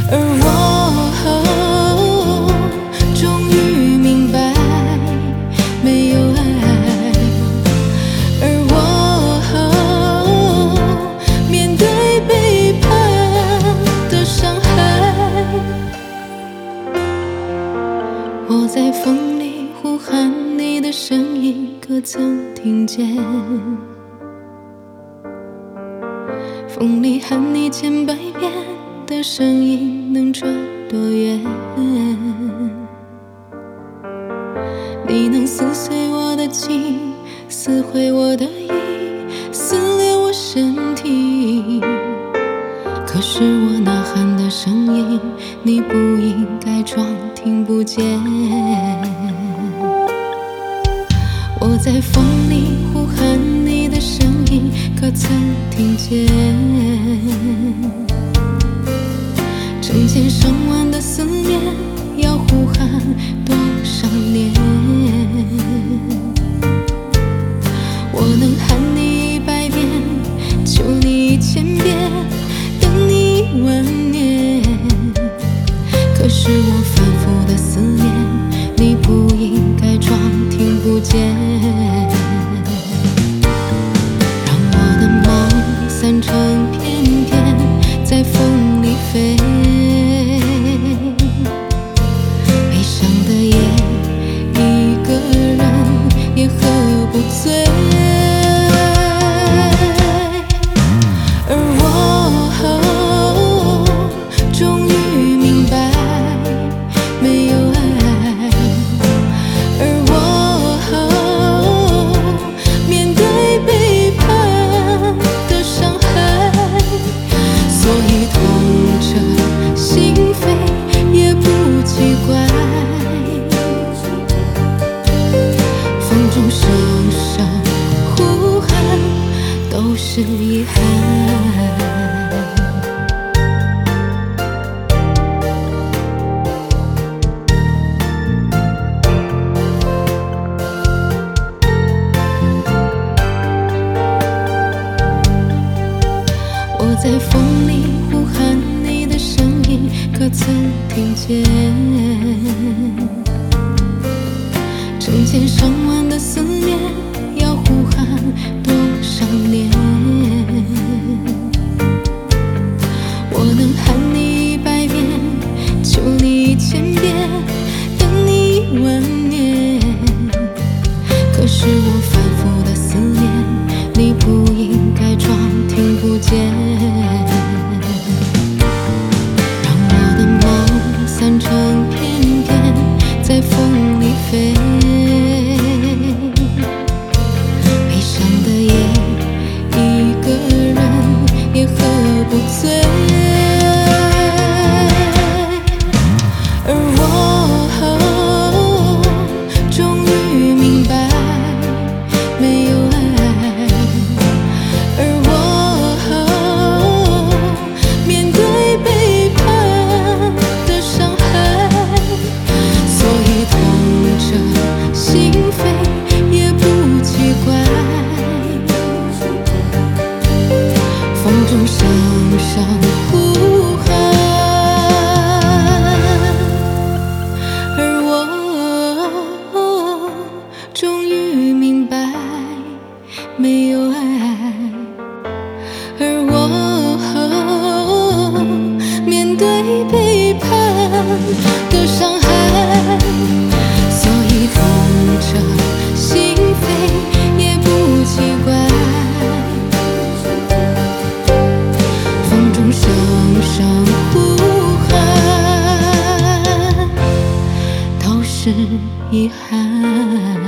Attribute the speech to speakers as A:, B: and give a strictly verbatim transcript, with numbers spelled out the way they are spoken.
A: 而我终于明白，没有爱，而我面对背叛的伤害，我在风里呼喊你的声音，可曾听见？风里喊你千百遍的声音能传多远？你能撕碎我的情，撕毁我的意，撕裂我身体。可是我呐喊的声音，你不应该装听不见。我在风里呼喊你的声音，可曾听见？成千上万的思念，要呼喊多少年？我能喊你一百遍，求你一千遍，等你一万年。可是我反复的思念，你不应该装听不见。让我的梦散成片片，在风里飞。悲伤的夜，一个人也喝不醉。而我终于明白，没有爱，而我面对背叛的伤害，所以痛彻心扉也不奇怪。风中声声呼喊，都是遗憾。我在风里呼喊你的声音，可曾听见？成千上万的思念，要呼喊多少年？我能喊你一百遍，求你一千遍，等你一万年。可是我反复的思念，你不应该装听不见。让我的梦散成片片，在风里飞。悲伤的夜，一个人也喝不醉。而我终于明白，没有爱，而我面对背叛的伤害，所以痛彻心扉也不奇怪。风中声声呼喊，而我终于明白，没有爱，而我面对背叛的伤害，所以痛彻心扉也不奇怪。风中声声呼喊，都是遗憾。